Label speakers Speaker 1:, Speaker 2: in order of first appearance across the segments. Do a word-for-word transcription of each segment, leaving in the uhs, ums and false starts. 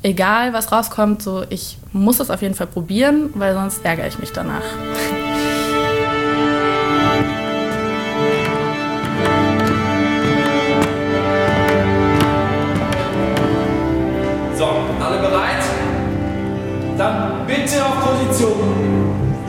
Speaker 1: egal was rauskommt, so ich muss es auf jeden Fall probieren, weil sonst ärgere ich mich danach.
Speaker 2: So, alle bereit? Dann bitte auf Position.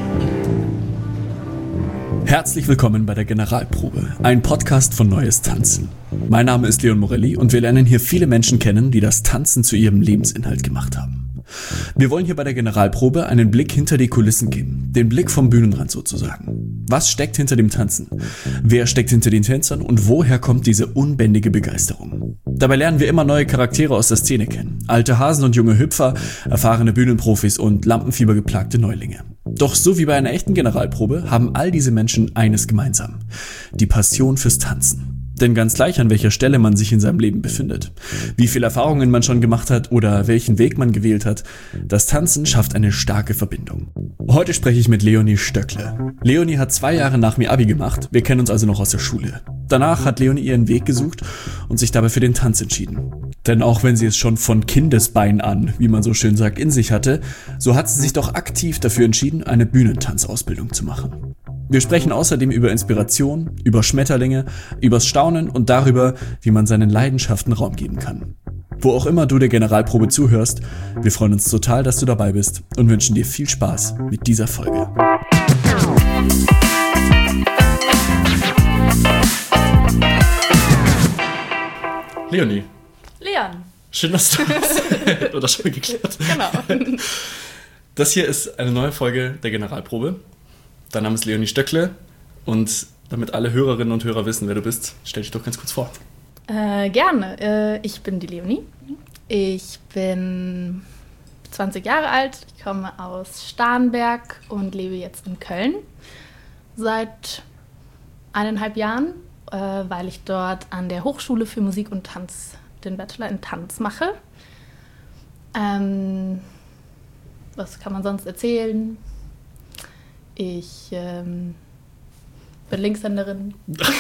Speaker 3: Herzlich willkommen bei der Generalprobe, ein Podcast von Neues Tanzen. Mein Name ist Leon Morelli und wir lernen hier viele Menschen kennen, die das Tanzen zu ihrem Lebensinhalt gemacht haben. Wir wollen hier bei der Generalprobe einen Blick hinter die Kulissen geben, den Blick vom Bühnenrand sozusagen. Was steckt hinter dem Tanzen? Wer steckt hinter den Tänzern und woher kommt diese unbändige Begeisterung? Dabei lernen wir immer neue Charaktere aus der Szene kennen, alte Hasen und junge Hüpfer, erfahrene Bühnenprofis und lampenfiebergeplagte Neulinge. Doch so wie bei einer echten Generalprobe haben all diese Menschen eines gemeinsam: die Passion fürs Tanzen. Denn ganz gleich, an welcher Stelle man sich in seinem Leben befindet, wie viele Erfahrungen man schon gemacht hat oder welchen Weg man gewählt hat, das Tanzen schafft eine starke Verbindung. Heute spreche ich mit Leonie Stöckle. Leonie hat zwei Jahre nach mir Abi gemacht, wir kennen uns also noch aus der Schule. Danach hat Leonie ihren Weg gesucht und sich dabei für den Tanz entschieden. Denn auch wenn sie es schon von Kindesbein an, wie man so schön sagt, in sich hatte, so hat sie sich doch aktiv dafür entschieden, eine Bühnentanzausbildung zu machen. Wir sprechen außerdem über Inspiration, über Schmetterlinge, übers Staunen und darüber, wie man seinen Leidenschaften Raum geben kann. Wo auch immer du der Generalprobe zuhörst, wir freuen uns total, dass du dabei bist und wünschen dir viel Spaß mit dieser Folge. Leonie.
Speaker 1: Leon.
Speaker 3: Schön, dass du bist. Oder schon geklärt.
Speaker 1: Genau.
Speaker 3: Das hier ist eine neue Folge der Generalprobe. Dein Name ist Leonie Stöckle und damit alle Hörerinnen und Hörer wissen, wer du bist, stell dich doch ganz kurz vor.
Speaker 1: Äh, gerne. Äh, ich bin die Leonie. Ich bin zwanzig Jahre alt. Ich komme aus Starnberg und lebe jetzt in Köln seit eineinhalb Jahren, äh, weil ich dort an der Hochschule für Musik und Tanz den Bachelor in Tanz mache. Ähm, was kann man sonst erzählen? Ich ähm, bin Linkshänderin.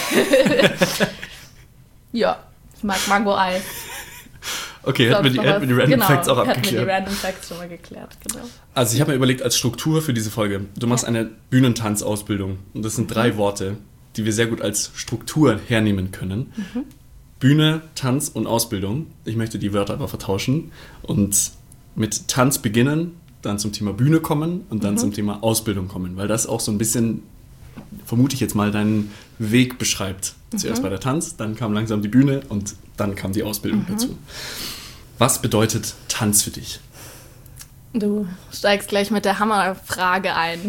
Speaker 1: Ja, ich mag Mango-Eis.
Speaker 3: Okay, hätten wir die, hätten wir die Random
Speaker 1: genau,
Speaker 3: Facts auch abgeklärt.
Speaker 1: Hätten wir die Random Facts schon mal geklärt, genau.
Speaker 3: Also ich habe mir überlegt, als Struktur für diese Folge, du machst ja. eine Bühnentanzausbildung und das sind drei mhm. Worte, die wir sehr gut als Struktur hernehmen können. Mhm. Bühne, Tanz und Ausbildung. Ich möchte die Wörter aber vertauschen und mit Tanz beginnen, dann zum Thema Bühne kommen und dann mhm. zum Thema Ausbildung kommen, weil das auch so ein bisschen, vermute ich jetzt mal, deinen Weg beschreibt. Mhm. Zuerst war der Tanz, dann kam langsam die Bühne und dann kam die Ausbildung mhm. dazu. Was bedeutet Tanz für dich?
Speaker 1: Du steigst gleich mit der Hammerfrage ein.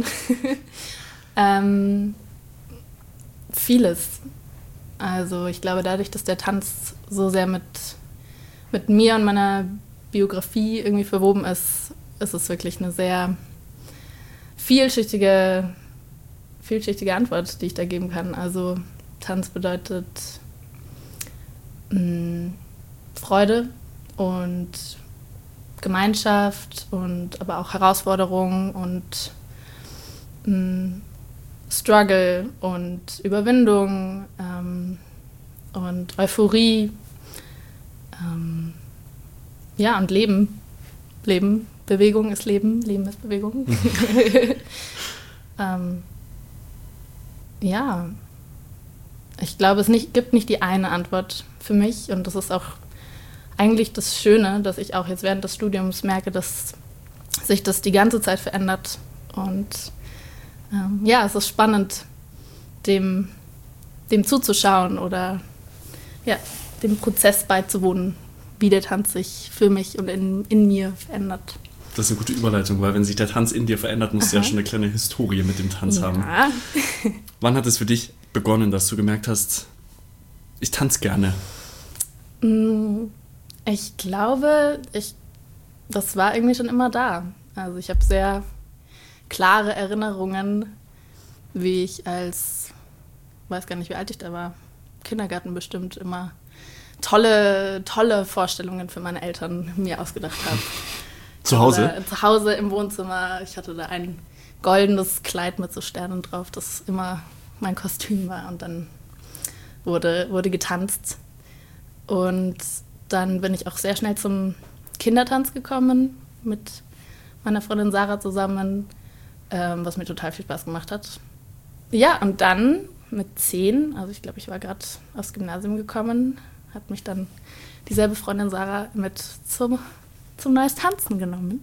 Speaker 1: ähm, vieles. Also ich glaube, dadurch, dass der Tanz so sehr mit, mit mir und meiner Biografie irgendwie verwoben ist, ist es wirklich eine sehr vielschichtige, vielschichtige Antwort, die ich da geben kann. Also Tanz bedeutet mh, Freude und Gemeinschaft und aber auch Herausforderungen und mh, Struggle und Überwindung ähm, und Euphorie. Ähm, ja, und Leben. Leben. Bewegung ist Leben, Leben ist Bewegung. ähm, ja, ich glaube, es nicht, gibt nicht die eine Antwort für mich und das ist auch eigentlich das Schöne, dass ich auch jetzt während des Studiums merke, dass sich das die ganze Zeit verändert und ähm, ja, es ist spannend, dem, dem zuzuschauen oder ja, dem Prozess beizuwohnen, wie der Tanz sich für mich und in, in mir verändert.
Speaker 3: Das ist eine gute Überleitung, weil wenn sich der Tanz in dir verändert, musst du ja schon eine kleine Historie mit dem Tanz
Speaker 1: ja.
Speaker 3: haben. Wann hat es für dich begonnen, dass du gemerkt hast, ich tanze gerne?
Speaker 1: Ich glaube, ich, das war irgendwie schon immer da. Also ich habe sehr klare Erinnerungen, wie ich als, weiß gar nicht, wie alt ich da war, Kindergarten bestimmt, immer tolle, tolle Vorstellungen für meine Eltern mir ausgedacht habe.
Speaker 3: Zu Hause?
Speaker 1: Oder zu Hause im Wohnzimmer. Ich hatte da ein goldenes Kleid mit so Sternen drauf, das immer mein Kostüm war. Und dann wurde, wurde getanzt. Und dann bin ich auch sehr schnell zum Kindertanz gekommen mit meiner Freundin Sarah zusammen, ähm, was mir total viel Spaß gemacht hat. Ja, und dann mit zehn, also ich glaube, ich war gerade aufs Gymnasium gekommen, hat mich dann dieselbe Freundin Sarah mit zum, zum Neues Tanzen genommen.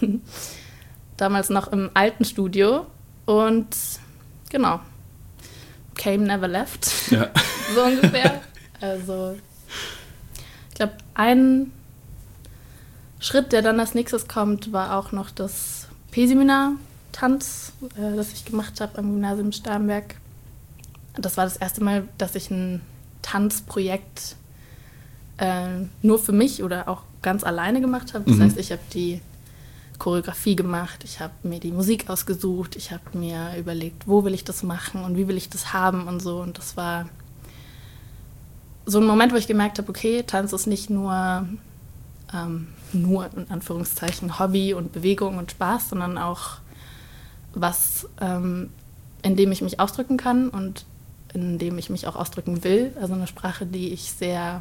Speaker 1: Damals noch im alten Studio und genau, came, never left, ja. So ungefähr. Also ich glaube, ein Schritt, der dann als nächstes kommt, war auch noch das P-Seminar Tanz, äh, das ich gemacht habe am Gymnasium Starnberg. Das war das erste Mal, dass ich ein Tanzprojekt äh, nur für mich oder auch ganz alleine gemacht habe. Das mhm. heißt, ich habe die Choreografie gemacht, ich habe mir die Musik ausgesucht, ich habe mir überlegt, wo will ich das machen und wie will ich das haben und so. Und das war so ein Moment, wo ich gemerkt habe, okay, Tanz ist nicht nur, ähm, nur in Anführungszeichen Hobby und Bewegung und Spaß, sondern auch was, ähm, in dem ich mich ausdrücken kann und in dem ich mich auch ausdrücken will. Also eine Sprache, die ich sehr,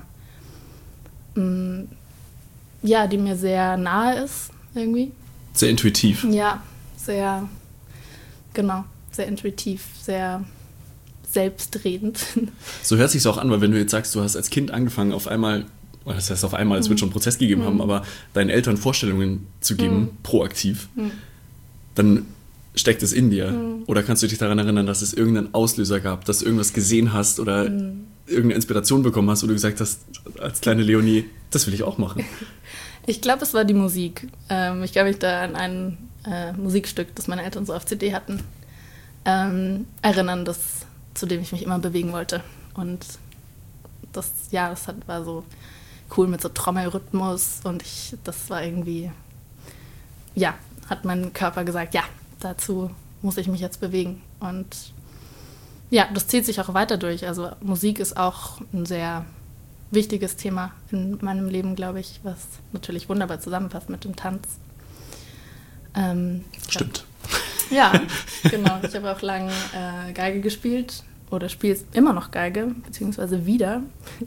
Speaker 1: mh, ja, die mir sehr nahe ist irgendwie.
Speaker 3: Sehr intuitiv.
Speaker 1: Ja, sehr, genau, sehr intuitiv, sehr selbstredend.
Speaker 3: So hört sich's auch an, weil wenn du jetzt sagst, du hast als Kind angefangen, auf einmal, das heißt auf einmal, es wird schon einen Prozess gegeben mhm. haben, aber deinen Eltern Vorstellungen zu geben, mhm. proaktiv, mhm. dann steckt es in dir. Mhm. Oder kannst du dich daran erinnern, dass es irgendeinen Auslöser gab, dass du irgendwas gesehen hast oder mhm. irgendeine Inspiration bekommen hast, wo du gesagt hast, als kleine Leonie, das will ich auch machen?
Speaker 1: Ich glaube, es war die Musik. Ähm, ich kann mich da an ein äh, Musikstück, das meine Eltern so auf C D hatten, ähm, erinnern, das, zu dem ich mich immer bewegen wollte. Und das, ja, das hat, war so cool mit so Trommelrhythmus und ich, das war irgendwie, ja, hat mein Körper gesagt, ja, dazu muss ich mich jetzt bewegen. Und ja, das zieht sich auch weiter durch. Also Musik ist auch ein sehr wichtiges Thema in meinem Leben, glaube ich, was natürlich wunderbar zusammenpasst mit dem Tanz. Ähm,
Speaker 3: Stimmt.
Speaker 1: Ja, genau. Ich habe auch lange äh, Geige gespielt oder spiele immer noch Geige, beziehungsweise wieder.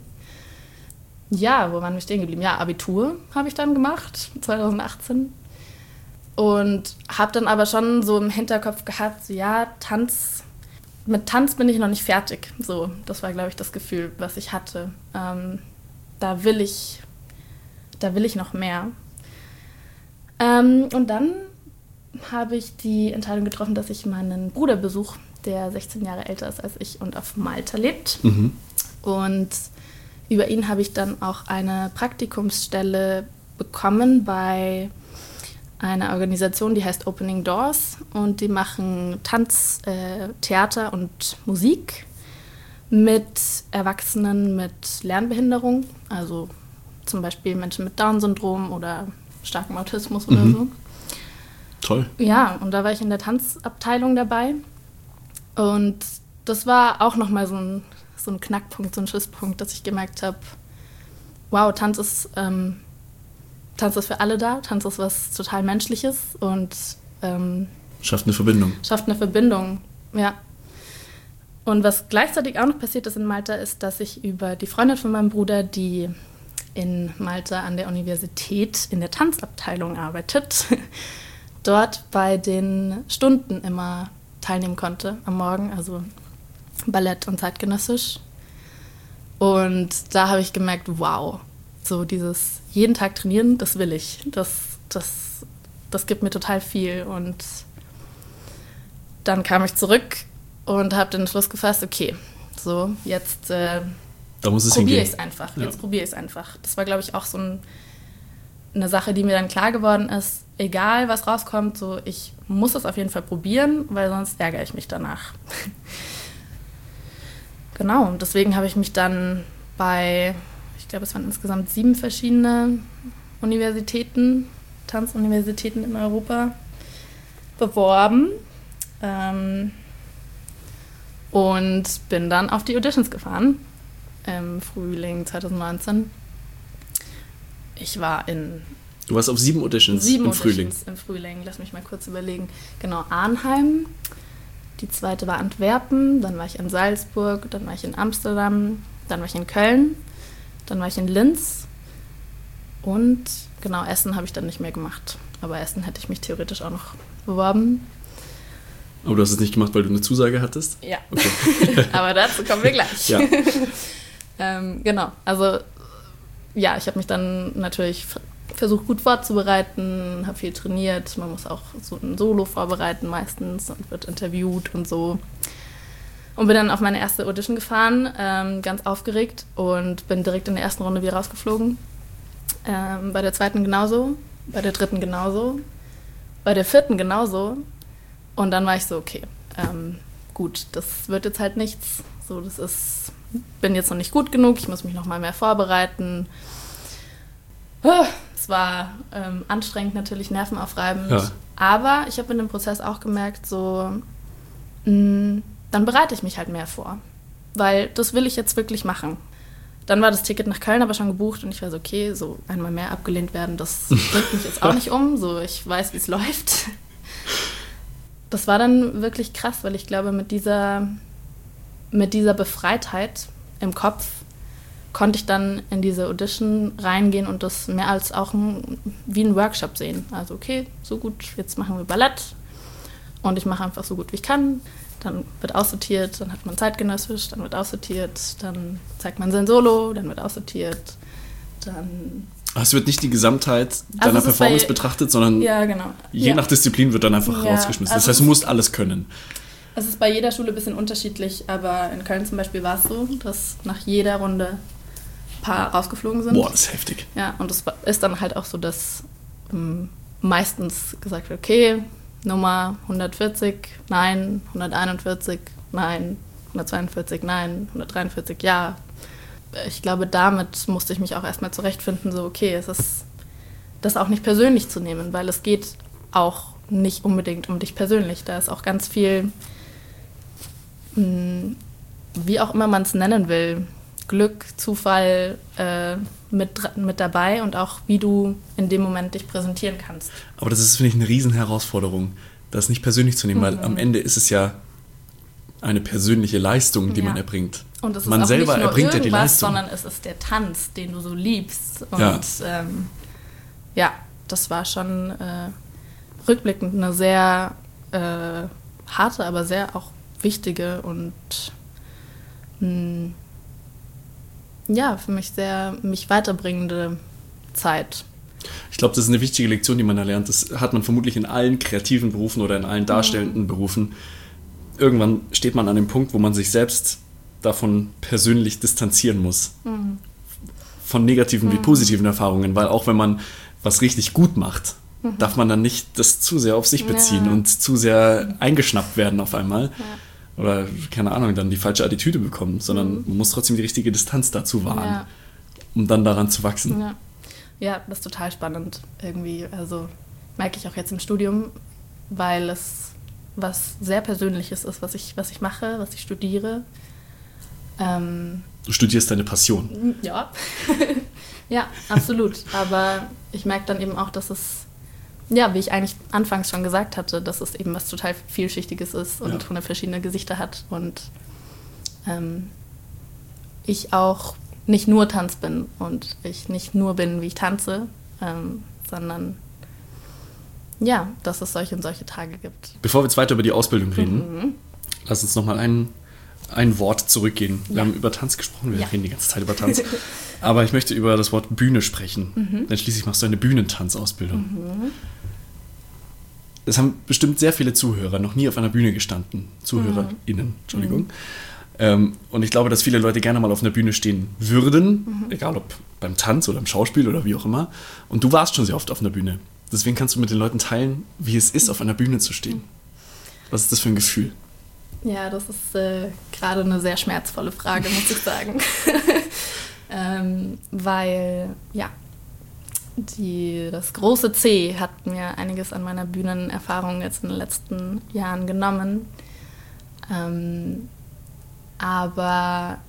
Speaker 1: Ja, wo waren wir stehen geblieben? Ja, Abitur habe ich dann gemacht, zwanzig achtzehn. Und habe dann aber schon so im Hinterkopf gehabt, so, ja, Tanz, mit Tanz bin ich noch nicht fertig. So, das war, glaube ich, das Gefühl, was ich hatte. Ähm, da will ich, da will ich noch mehr. Ähm, und dann habe ich die Entscheidung getroffen, dass ich meinen Bruder besuche, der sechzehn Jahre älter ist als ich und auf Malta lebt. Mhm. Und über ihn habe ich dann auch eine Praktikumsstelle bekommen bei eine Organisation, die heißt Opening Doors und die machen Tanz, äh, Theater und Musik mit Erwachsenen mit Lernbehinderung, also zum Beispiel Menschen mit Down-Syndrom oder starkem Autismus oder mhm. so.
Speaker 3: Toll.
Speaker 1: Ja, und da war ich in der Tanzabteilung dabei und das war auch nochmal so ein, so ein Knackpunkt, so ein Schlüsselpunkt, dass ich gemerkt habe, wow, Tanz ist... Ähm, Tanz ist für alle da, Tanz ist was total Menschliches und ähm,
Speaker 3: schafft eine Verbindung.
Speaker 1: Schafft eine Verbindung, ja. Und was gleichzeitig auch noch passiert ist in Malta, ist, dass ich über die Freundin von meinem Bruder, die in Malta an der Universität in der Tanzabteilung arbeitet, dort bei den Stunden immer teilnehmen konnte am Morgen, also Ballett und zeitgenössisch. Und da habe ich gemerkt, wow, so dieses jeden Tag trainieren, das will ich. Das, das, das gibt mir total viel. Und dann kam ich zurück und habe den Entschluss gefasst, okay, so jetzt äh, probiere ich es einfach. Ja. Jetzt probiere ich es einfach. Das war, glaube ich, auch so ein, eine Sache, die mir dann klar geworden ist, egal was rauskommt, so ich muss es auf jeden Fall probieren, weil sonst ärgere ich mich danach. Genau, und deswegen habe ich mich dann bei... Ich glaube, es waren insgesamt sieben verschiedene Universitäten, Tanzuniversitäten in Europa, beworben. Ähm, und bin dann auf die Auditions gefahren im Frühling zwanzig neunzehn. Ich war in...
Speaker 3: Du warst auf sieben Auditions
Speaker 1: sieben
Speaker 3: im
Speaker 1: Auditions
Speaker 3: Frühling.
Speaker 1: im Frühling. Lass mich mal kurz überlegen. Genau, Arnheim. Die zweite war Antwerpen. Dann war ich in Salzburg. Dann war ich in Amsterdam. Dann war ich in Köln. Dann war ich in Linz Und genau, Essen habe ich dann nicht mehr gemacht. Aber Essen hätte ich mich theoretisch auch noch beworben.
Speaker 3: Aber du hast es nicht gemacht, weil du eine Zusage hattest?
Speaker 1: Ja,
Speaker 3: okay.
Speaker 1: Aber dazu kommen wir gleich.
Speaker 3: Ja.
Speaker 1: ähm, genau, also ja, ich habe mich dann natürlich versucht gut vorzubereiten, habe viel trainiert. Man muss auch so ein Solo vorbereiten meistens und wird interviewt und so. Und bin dann auf meine erste Audition gefahren, ähm, ganz aufgeregt und bin direkt in der ersten Runde wieder rausgeflogen. Ähm, bei der zweiten genauso, bei der dritten genauso, bei der vierten genauso. Und dann war ich so, okay, ähm, gut, das wird jetzt halt nichts. So, das ist, bin jetzt noch nicht gut genug, ich muss mich noch mal mehr vorbereiten. Es war ähm, anstrengend, natürlich nervenaufreibend. Ja. Aber ich habe in dem Prozess auch gemerkt, so, mh, dann bereite ich mich halt mehr vor. Weil das will ich jetzt wirklich machen. Dann war das Ticket nach Köln aber schon gebucht und ich war so, okay, so einmal mehr abgelehnt werden, das bringt mich jetzt auch nicht um. So, ich weiß, wie es läuft. Das war dann wirklich krass, weil ich glaube, mit dieser, mit dieser Befreitheit im Kopf konnte ich dann in diese Audition reingehen und das mehr als auch ein, wie ein Workshop sehen. Also okay, so gut, jetzt machen wir Ballett und ich mache einfach so gut, wie ich kann. Dann wird aussortiert, dann hat man zeitgenössisch, dann wird aussortiert, dann zeigt man sein Solo, dann wird aussortiert, dann...
Speaker 3: Es wird nicht die Gesamtheit deiner also Performance bei, betrachtet, sondern
Speaker 1: ja, genau.
Speaker 3: je
Speaker 1: ja.
Speaker 3: nach Disziplin wird dann einfach ja, rausgeschmissen. Das also heißt, du musst alles können.
Speaker 1: Es ist bei jeder Schule ein bisschen unterschiedlich, aber in Köln zum Beispiel war es so, dass nach jeder Runde ein paar rausgeflogen sind.
Speaker 3: Boah, das ist heftig.
Speaker 1: Ja, und es ist dann halt auch so, dass ähm, meistens gesagt wird, okay, Nummer hundertvierzig, nein, hunderteinundvierzig, nein, hundertzweiundvierzig, nein, hundertdreiundvierzig, ja. Ich glaube, damit musste ich mich auch erstmal zurechtfinden, so okay, es ist das auch nicht persönlich zu nehmen, weil es geht auch nicht unbedingt um dich persönlich. Da ist auch ganz viel, wie auch immer man es nennen will, Glück, Zufall äh, mit, mit dabei und auch wie du in dem Moment dich präsentieren kannst.
Speaker 3: Aber das ist, finde ich, eine Riesenherausforderung, das nicht persönlich zu nehmen, mhm. weil am Ende ist es ja eine persönliche Leistung, die ja. man erbringt.
Speaker 1: Und es ist
Speaker 3: man
Speaker 1: auch
Speaker 3: selber
Speaker 1: nicht nur
Speaker 3: erbringt ja die Leistung,
Speaker 1: sondern es ist der Tanz, den du so liebst. Und
Speaker 3: ja,
Speaker 1: ähm, ja das war schon äh, rückblickend eine sehr äh, harte, aber sehr auch wichtige und mh, ja, für mich sehr mich weiterbringende Zeit.
Speaker 3: Ich glaube, das ist eine wichtige Lektion, die man da lernt. Das hat man vermutlich in allen kreativen Berufen oder in allen darstellenden mhm. Berufen. Irgendwann steht man an dem Punkt, wo man sich selbst davon persönlich distanzieren muss. Mhm. Von negativen mhm. wie positiven Erfahrungen, weil auch wenn man was richtig gut macht, mhm. darf man dann nicht das zu sehr auf sich beziehen ja. und zu sehr eingeschnappt werden auf einmal. Ja. Oder, keine Ahnung, dann die falsche Attitüde bekommen, sondern mhm. man muss trotzdem die richtige Distanz dazu wahren, ja. um dann daran zu wachsen.
Speaker 1: Ja. ja, das ist total spannend irgendwie. Also merke ich auch jetzt im Studium, weil es was sehr Persönliches ist, was ich, was ich mache, was ich studiere. Ähm,
Speaker 3: du studierst deine Passion.
Speaker 1: Ja, ja, absolut. Aber ich merke dann eben auch, dass es, ja, wie ich eigentlich anfangs schon gesagt hatte, dass es eben was total Vielschichtiges ist und ja. verschiedene Gesichter hat. Und ähm, ich auch nicht nur Tanz bin und ich nicht nur bin, wie ich tanze, ähm, sondern ja, dass es solche und solche Tage gibt.
Speaker 3: Bevor wir jetzt weiter über die Ausbildung reden, mhm. lass uns nochmal ein, ein Wort zurückgehen. Wir ja. haben über Tanz gesprochen, wir ja. reden die ganze Zeit über Tanz. Aber ich möchte über das Wort Bühne sprechen. Mhm. Denn schließlich machst du eine Bühnentanzausbildung. Mhm. Es haben bestimmt sehr viele Zuhörer noch nie auf einer Bühne gestanden. ZuhörerInnen, mhm. Entschuldigung. Mhm. Ähm, und ich glaube, dass viele Leute gerne mal auf einer Bühne stehen würden, mhm. egal ob beim Tanz oder im Schauspiel oder wie auch immer. Und du warst schon sehr oft auf einer Bühne. Deswegen kannst du mit den Leuten teilen, wie es ist, auf einer Bühne zu stehen. Was ist das für ein Gefühl?
Speaker 1: Ja, das ist äh, gerade eine sehr schmerzvolle Frage, muss ich sagen. ähm, weil, ja, die, das große C hat mir einiges an meiner Bühnenerfahrung jetzt in den letzten Jahren genommen. Ähm, aber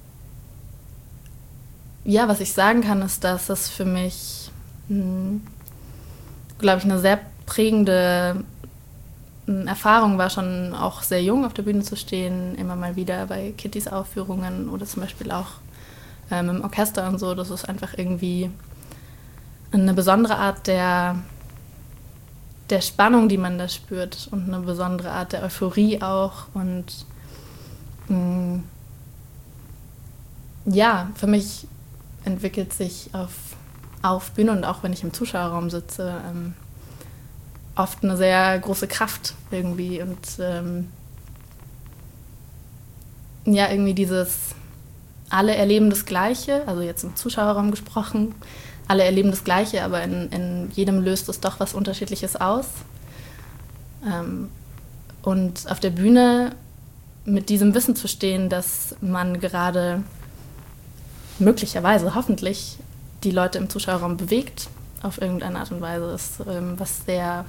Speaker 1: ja, was ich sagen kann, ist, dass das für mich, mh, glaube ich, eine sehr prägende Erfahrung war, schon auch sehr jung auf der Bühne zu stehen, immer mal wieder bei Kittys Aufführungen oder zum Beispiel auch ähm, im Orchester und so. Das ist einfach irgendwie eine besondere Art der, der Spannung, die man da spürt und eine besondere Art der Euphorie auch. Und mh, ja, für mich entwickelt sich auf, auf Bühne und auch wenn ich im Zuschauerraum sitze, ähm, oft eine sehr große Kraft irgendwie und ähm, ja, irgendwie dieses, alle erleben das Gleiche, also jetzt im Zuschauerraum gesprochen, alle erleben das Gleiche, aber in, in jedem löst es doch was Unterschiedliches aus. Ähm, und auf der Bühne mit diesem Wissen zu stehen, dass man gerade möglicherweise, hoffentlich, die Leute im Zuschauerraum bewegt, auf irgendeine Art und Weise, ist ähm, was sehr,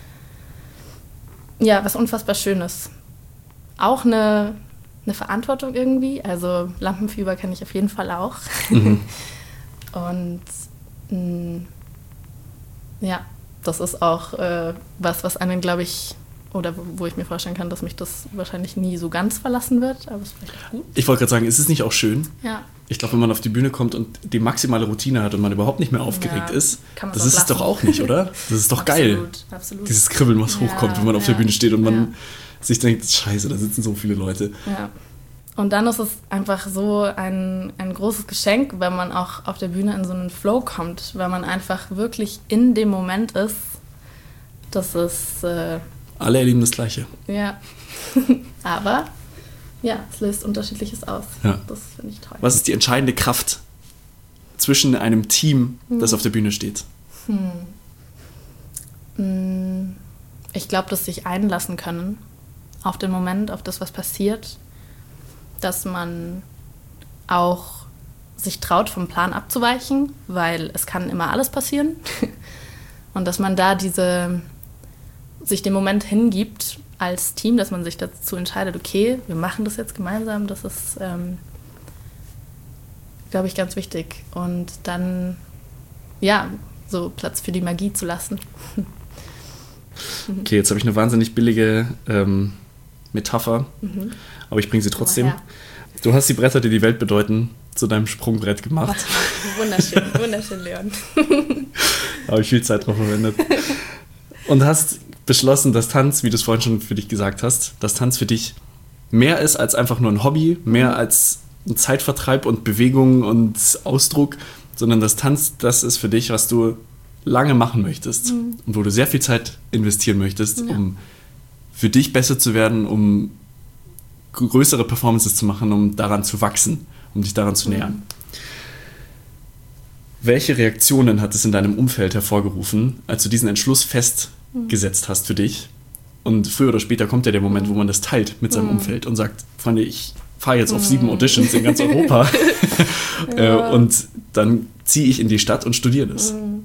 Speaker 1: ja, was unfassbar Schönes. Auch eine, eine Verantwortung irgendwie, also Lampenfieber kann ich auf jeden Fall auch. Mhm. Und mh, ja, das ist auch äh, was, was einen, glaube ich, oder wo ich mir vorstellen kann, dass mich das wahrscheinlich nie so ganz verlassen wird, aber es ist vielleicht auch gut.
Speaker 3: Ich wollte gerade sagen, ist es nicht auch schön?
Speaker 1: Ja.
Speaker 3: Ich glaube, wenn man auf die Bühne kommt und die maximale Routine hat und man überhaupt nicht mehr aufgeregt ja, ist, das ist es doch auch nicht, oder? Das ist doch geil.
Speaker 1: Absolut, absolut.
Speaker 3: Dieses Kribbeln, was ja, hochkommt, wenn man auf ja, der Bühne steht und man ja. sich denkt, scheiße, da sitzen so viele Leute.
Speaker 1: Ja. Und dann ist es einfach so ein, ein großes Geschenk, wenn man auch auf der Bühne in so einen Flow kommt, weil man einfach wirklich in dem Moment ist. Das ist... Äh,
Speaker 3: Alle erleben das Gleiche.
Speaker 1: Ja, aber ja, es löst Unterschiedliches aus.
Speaker 3: Ja.
Speaker 1: Das finde ich toll.
Speaker 3: Was ist die entscheidende Kraft zwischen einem Team, hm. das auf der Bühne steht?
Speaker 1: Hm. Ich glaube, dass sich einlassen können auf den Moment, auf das, was passiert. Dass man auch sich traut, vom Plan abzuweichen, weil es kann immer alles passieren. Und dass man da diese... sich dem Moment hingibt als Team, dass man sich dazu entscheidet, okay, wir machen das jetzt gemeinsam, das ist, ähm, glaube ich, ganz wichtig. Und dann, ja, so Platz für die Magie zu lassen.
Speaker 3: Okay, jetzt habe ich eine wahnsinnig billige ähm, Metapher, mhm. aber ich bringe sie trotzdem. Du hast die Bretter, die die Welt bedeuten, zu deinem Sprungbrett gemacht.
Speaker 1: Wunderschön, wunderschön, Leon.
Speaker 3: Da habe ich viel Zeit drauf verwendet. Und hast beschlossen, dass Tanz, wie du es vorhin schon für dich gesagt hast, dass Tanz für dich mehr ist als einfach nur ein Hobby, mehr als ein Zeitvertreib und Bewegung und Ausdruck, sondern dass Tanz das ist für dich, was du lange machen möchtest mhm. und wo du sehr viel Zeit investieren möchtest, ja. um für dich besser zu werden, um größere Performances zu machen, um daran zu wachsen, um dich daran zu nähern. Mhm. Welche Reaktionen hat es in deinem Umfeld hervorgerufen, als du diesen Entschluss festgesetzt hast für dich? Und früher oder später kommt ja der Moment, wo man das teilt mit seinem mm. Umfeld und sagt, Freunde, ich fahre jetzt auf mm. sieben Auditions in ganz Europa ja. und dann ziehe ich in die Stadt und studiere das.
Speaker 1: Mm.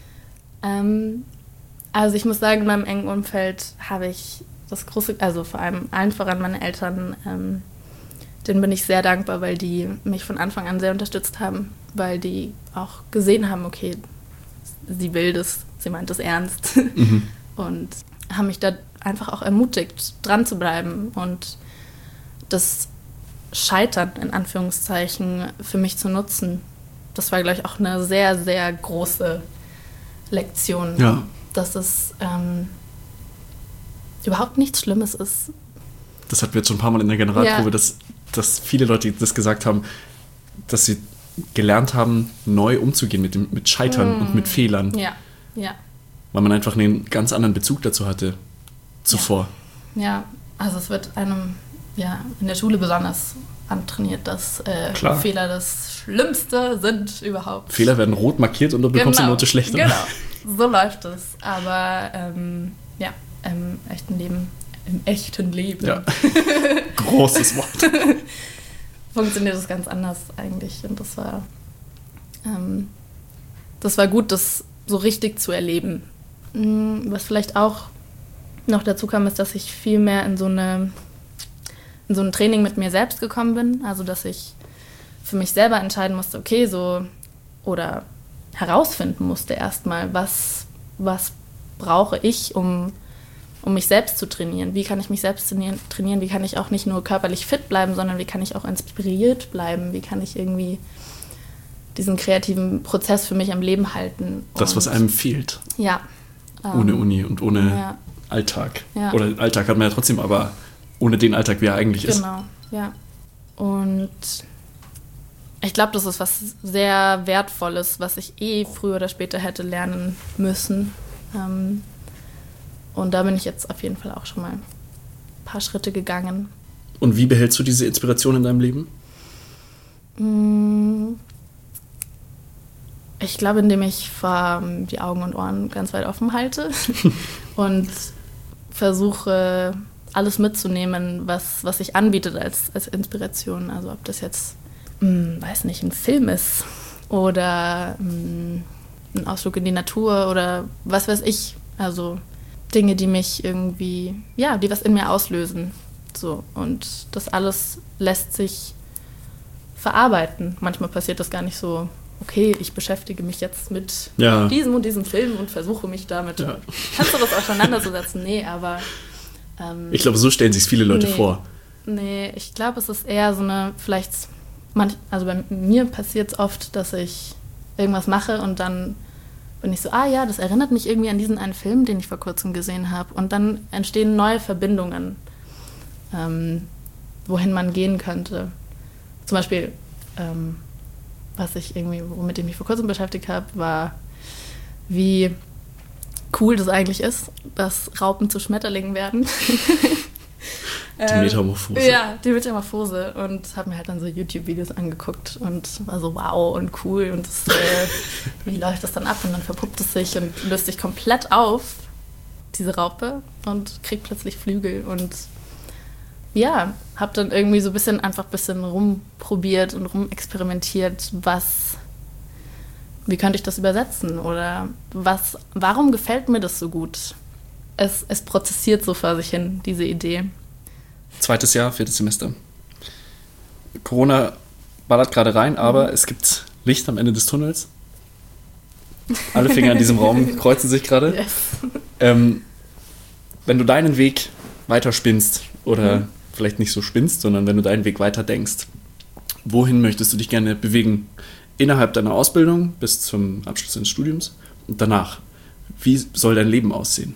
Speaker 1: Ähm, also ich muss sagen, in meinem engen Umfeld habe ich das große, also vor allem allen voran meine Eltern, ähm, denen bin ich sehr dankbar, weil die mich von Anfang an sehr unterstützt haben, weil die auch gesehen haben, okay, sie will das, sie meint das ernst mhm. und haben mich da einfach auch ermutigt, dran zu bleiben und das Scheitern, in Anführungszeichen, für mich zu nutzen. Das war, glaube ich, auch eine sehr, sehr große Lektion,
Speaker 3: ja.
Speaker 1: dass es ähm, überhaupt nichts Schlimmes ist.
Speaker 3: Das hatten wir jetzt schon ein paar Mal in der Generalprobe,
Speaker 1: ja.
Speaker 3: dass, dass viele Leute das gesagt haben, dass sie gelernt haben, neu umzugehen mit, dem, mit Scheitern mm. und mit Fehlern.
Speaker 1: Ja, ja.
Speaker 3: Weil man einfach einen ganz anderen Bezug dazu hatte zuvor.
Speaker 1: Ja, ja. Also es wird einem ja, in der Schule besonders antrainiert, dass äh, Fehler das Schlimmste sind überhaupt.
Speaker 3: Fehler werden rot markiert und du bekommst
Speaker 1: genau,
Speaker 3: die Note schlechter.
Speaker 1: Genau, so läuft es. Aber ähm, ja, im echten Leben, im echten Leben.
Speaker 3: Ja. Großes Wort.
Speaker 1: Funktioniert das ganz anders eigentlich. Und das war, ähm, das war gut, das so richtig zu erleben. Was vielleicht auch noch dazu kam, ist, dass ich viel mehr in so eine in so ein Training mit mir selbst gekommen bin. Also, dass ich für mich selber entscheiden musste, okay, so, oder herausfinden musste erstmal, was, was brauche ich, um, um mich selbst zu trainieren? Wie kann ich mich selbst trainieren? Wie kann ich auch nicht nur körperlich fit bleiben, sondern wie kann ich auch inspiriert bleiben? Wie kann ich irgendwie diesen kreativen Prozess für mich am Leben halten.
Speaker 3: Das, was einem fehlt.
Speaker 1: Ja.
Speaker 3: Ohne Uni und ohne
Speaker 1: ja.
Speaker 3: Alltag.
Speaker 1: Ja.
Speaker 3: Oder Alltag hat man ja trotzdem, aber ohne den Alltag, wie er eigentlich ist.
Speaker 1: Genau, ja. Und ich glaube, das ist was sehr Wertvolles, was ich eh früher oder später hätte lernen müssen. Ähm, und da bin ich jetzt auf jeden Fall auch schon mal ein paar Schritte gegangen.
Speaker 3: Und wie behältst du diese Inspiration in deinem Leben?
Speaker 1: Ich glaube, indem ich vor die Augen und Ohren ganz weit offen halte und versuche, alles mitzunehmen, was, was sich anbietet als, als Inspiration. Also ob das jetzt, mh, weiß nicht, ein Film ist oder mh, ein Ausflug in die Natur oder was weiß ich. Also Dinge, die mich irgendwie, ja, die was in mir auslösen. So. Und das alles lässt sich verarbeiten. Manchmal passiert das gar nicht so, okay, ich beschäftige mich jetzt mit
Speaker 3: ja.
Speaker 1: diesem und diesem Film und versuche mich damit, ja. kannst du das auseinanderzusetzen? Nee, aber ähm,
Speaker 3: ich glaube, so stellen sich viele Leute
Speaker 1: nee,
Speaker 3: vor.
Speaker 1: Nee, ich glaube, es ist eher so eine, vielleicht, manch, also bei mir passiert es oft, dass ich irgendwas mache und dann bin ich so, ah ja, das erinnert mich irgendwie an diesen einen Film, den ich vor kurzem gesehen habe. Und dann entstehen neue Verbindungen, ähm, wohin man gehen könnte. Zum Beispiel, ähm, was ich irgendwie, womit ich mich vor kurzem beschäftigt habe, war, wie cool das eigentlich ist, dass Raupen zu Schmetterlingen werden.
Speaker 3: Die Metamorphose.
Speaker 1: Ähm, ja, die Metamorphose. Und habe mir halt dann so YouTube-Videos angeguckt und war so wow und cool. Und das, äh, wie läuft das dann ab? Und dann verpuppt es sich und löst sich komplett auf, diese Raupe, und kriegt plötzlich Flügel. Und ja, habe dann irgendwie so ein bisschen einfach ein bisschen rumprobiert und rumexperimentiert, was, wie könnte ich das übersetzen? Oder was, warum gefällt mir das so gut? Es, es prozessiert so vor sich hin, diese Idee.
Speaker 3: Zweites Jahr, viertes Semester. Corona ballert gerade rein, aber mhm. es gibt Licht am Ende des Tunnels. Alle Finger in diesem Raum kreuzen sich gerade. Yes. Ähm, wenn du deinen Weg weiter spinnst oder mhm. vielleicht nicht so spinnst, sondern wenn du deinen Weg weiter denkst, wohin möchtest du dich gerne bewegen? Innerhalb deiner Ausbildung bis zum Abschluss deines Studiums und danach. Wie soll dein Leben aussehen?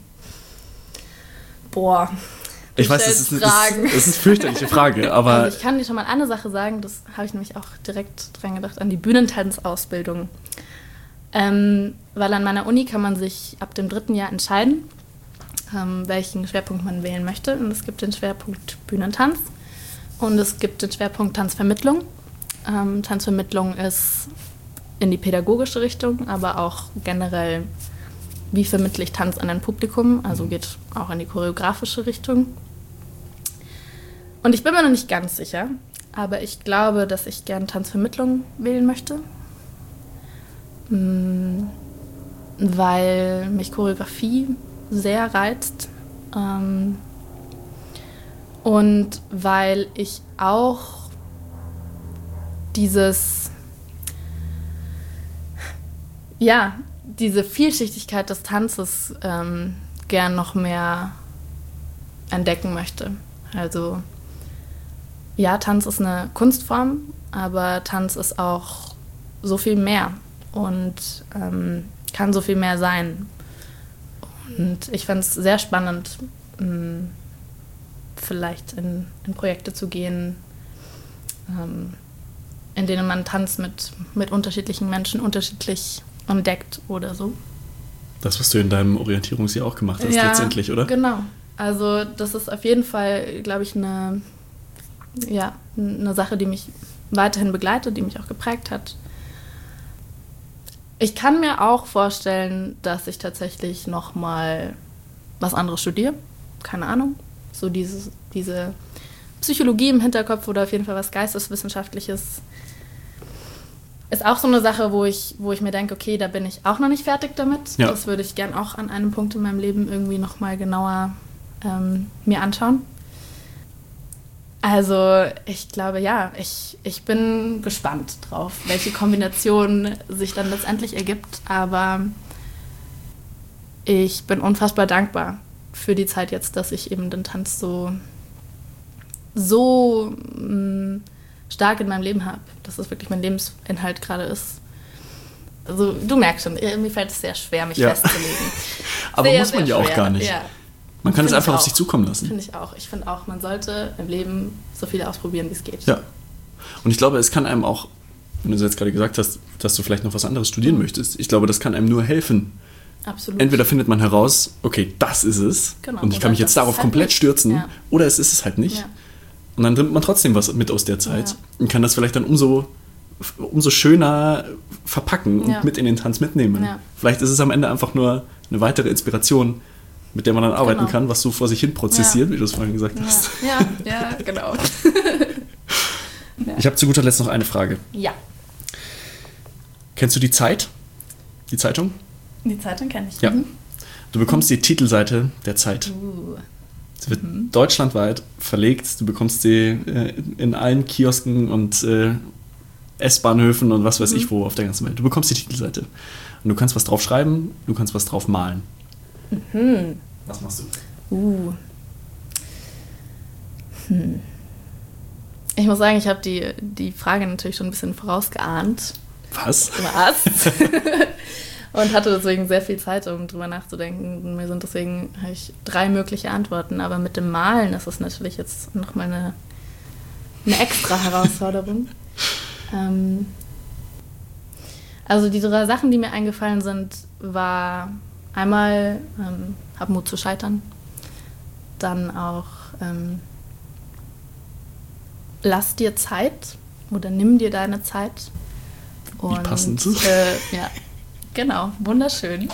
Speaker 1: Boah.
Speaker 3: Ich weiß, das ist, eine, das, ist, das ist eine fürchterliche Frage, aber...
Speaker 1: Also ich kann dir schon mal eine Sache sagen, das habe ich nämlich auch direkt dran gedacht, an die Bühnentanzausbildung. Ähm, weil an meiner Uni kann man sich ab dem dritten Jahr entscheiden, ähm, welchen Schwerpunkt man wählen möchte. Und es gibt den Schwerpunkt Bühnentanz und es gibt den Schwerpunkt Tanzvermittlung. Ähm, Tanzvermittlung ist in die pädagogische Richtung, aber auch generell, wie vermittle ich Tanz an ein Publikum, also geht auch in die choreografische Richtung. Und ich bin mir noch nicht ganz sicher, aber ich glaube, dass ich gerne Tanzvermittlung wählen möchte, weil mich Choreografie sehr reizt und weil ich auch dieses, ja, diese Vielschichtigkeit des Tanzes ähm, gern noch mehr entdecken möchte. Also ja, Tanz ist eine Kunstform, aber Tanz ist auch so viel mehr und ähm, kann so viel mehr sein. Und ich fand es sehr spannend, ähm, vielleicht in, in Projekte zu gehen, ähm, in denen man Tanz mit, mit unterschiedlichen Menschen unterschiedlich entdeckt oder so.
Speaker 3: Das, was du in deinem Orientierungsjahr auch gemacht hast, ja, letztendlich, oder?
Speaker 1: Genau. Also das ist auf jeden Fall, glaube ich, eine, ja, eine Sache, die mich weiterhin begleitet, die mich auch geprägt hat. Ich kann mir auch vorstellen, dass ich tatsächlich noch mal was anderes studiere. Keine Ahnung. So dieses, diese Psychologie im Hinterkopf oder auf jeden Fall was Geisteswissenschaftliches ist auch so eine Sache, wo ich, wo ich mir denke, okay, da bin ich auch noch nicht fertig damit. Ja. Das würde ich gern auch an einem Punkt in meinem Leben irgendwie noch mal genauer ähm, mir anschauen. Also ich glaube, ja, ich, ich bin gespannt drauf, welche Kombination sich dann letztendlich ergibt. Aber ich bin unfassbar dankbar für die Zeit jetzt, dass ich eben den Tanz so, so mh, stark in meinem Leben habe, dass es wirklich mein Lebensinhalt gerade ist. Also du merkst schon, mir fällt es sehr schwer, mich
Speaker 3: ja.
Speaker 1: festzulegen.
Speaker 3: Aber
Speaker 1: sehr,
Speaker 3: muss man ja auch gar nicht.
Speaker 1: Ja.
Speaker 3: Man kann
Speaker 1: Find
Speaker 3: es einfach
Speaker 1: auf
Speaker 3: sich zukommen lassen.
Speaker 1: Finde ich auch. Ich finde auch, man sollte im Leben so viel ausprobieren, wie es geht.
Speaker 3: Ja. Und ich glaube, es kann einem auch, wenn du jetzt gerade gesagt hast, dass du vielleicht noch was anderes studieren mhm. möchtest, ich glaube, das kann einem nur helfen.
Speaker 1: Absolut.
Speaker 3: Entweder findet man heraus, okay, das ist es, genau, und ich kann mich jetzt darauf komplett halt stürzen, ja. oder es ist es halt nicht. Ja. Und dann nimmt man trotzdem was mit aus der Zeit ja. und kann das vielleicht dann umso, umso schöner verpacken und ja. mit in den Tanz mitnehmen. Ja. Vielleicht ist es am Ende einfach nur eine weitere Inspiration, mit der man dann arbeiten genau. kann, was so vor sich hin prozessiert, ja. wie du es vorhin gesagt
Speaker 1: ja.
Speaker 3: hast.
Speaker 1: Ja, ja, genau.
Speaker 3: ja. Ich habe zu guter Letzt noch eine Frage.
Speaker 1: Ja.
Speaker 3: Kennst du die Zeit? Die Zeitung?
Speaker 1: Die Zeitung kenne ich.
Speaker 3: Ja. Mhm. Du bekommst die Titelseite der Zeit.
Speaker 1: Uh.
Speaker 3: Sie wird mhm. deutschlandweit verlegt. Du bekommst sie äh, in allen Kiosken und äh, S-Bahnhöfen und was weiß mhm. ich wo auf der ganzen Welt. Du bekommst die Titelseite. Und du kannst was drauf schreiben, du kannst was drauf malen.
Speaker 1: Mhm.
Speaker 3: Was machst du?
Speaker 1: Uh. Hm. Ich muss sagen, ich habe die, die Frage natürlich schon ein bisschen vorausgeahnt.
Speaker 3: Was?
Speaker 1: Was? Und hatte deswegen sehr viel Zeit, um drüber nachzudenken. Mir sind deswegen habe ich drei mögliche Antworten. Aber mit dem Malen ist es natürlich jetzt nochmal eine, eine extra Herausforderung. ähm, also die drei Sachen, die mir eingefallen sind, war einmal ähm, hab Mut zu scheitern. Dann auch ähm, lass dir Zeit oder nimm dir deine Zeit. Und,
Speaker 3: Wie passend.
Speaker 1: Äh, ja. Genau, wunderschön.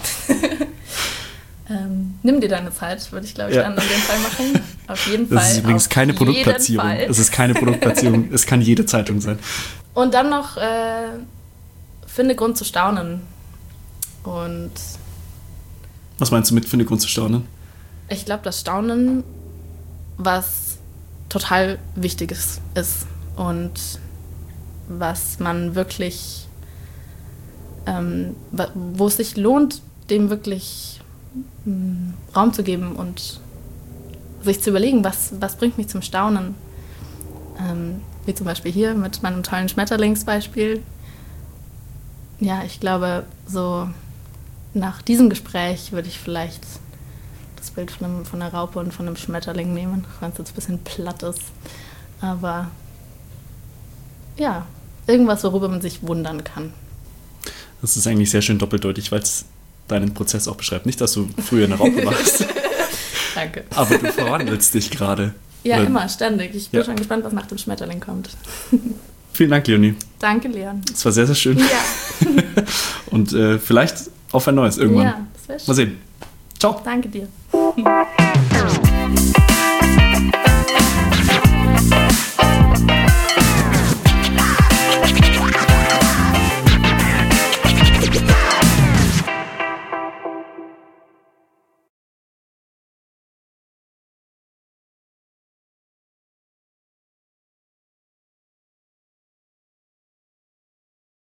Speaker 1: ähm, nimm dir deine Zeit, würde ich, glaube ich, ja. dann in dem Fall machen. Auf jeden Fall.
Speaker 3: Das ist übrigens keine Produktplatzierung. Es ist keine Produktplatzierung. Es kann jede Zeitung sein.
Speaker 1: Und dann noch, äh, finde Grund zu staunen. Und
Speaker 3: was meinst du mit finde Grund zu staunen?
Speaker 1: Ich glaube, das Staunen, was total Wichtiges ist und was man wirklich Ähm, wo es sich lohnt, dem wirklich ähm, Raum zu geben und sich zu überlegen, was, was bringt mich zum Staunen. Ähm, wie zum Beispiel hier mit meinem tollen Schmetterlingsbeispiel. Ja, ich glaube, so nach diesem Gespräch würde ich vielleicht das Bild von, einem, von einer Raupe und von einem Schmetterling nehmen, wenn es jetzt ein bisschen platt ist. Aber ja, irgendwas, worüber man sich wundern kann.
Speaker 3: Das ist eigentlich sehr schön doppeldeutig, weil es deinen Prozess auch beschreibt. Nicht, dass du früher eine Raupe warst.
Speaker 1: Danke.
Speaker 3: Aber du verwandelst dich gerade.
Speaker 1: Ja, Weil, immer, ständig. Ich bin ja. schon gespannt, was nach dem Schmetterling kommt.
Speaker 3: Vielen Dank, Leonie.
Speaker 1: Danke, Leon.
Speaker 3: Es war sehr, sehr schön.
Speaker 1: Ja.
Speaker 3: Und äh, vielleicht auf ein neues irgendwann.
Speaker 1: Ja, das wäre schön.
Speaker 3: Mal sehen. Ciao.
Speaker 1: Danke dir.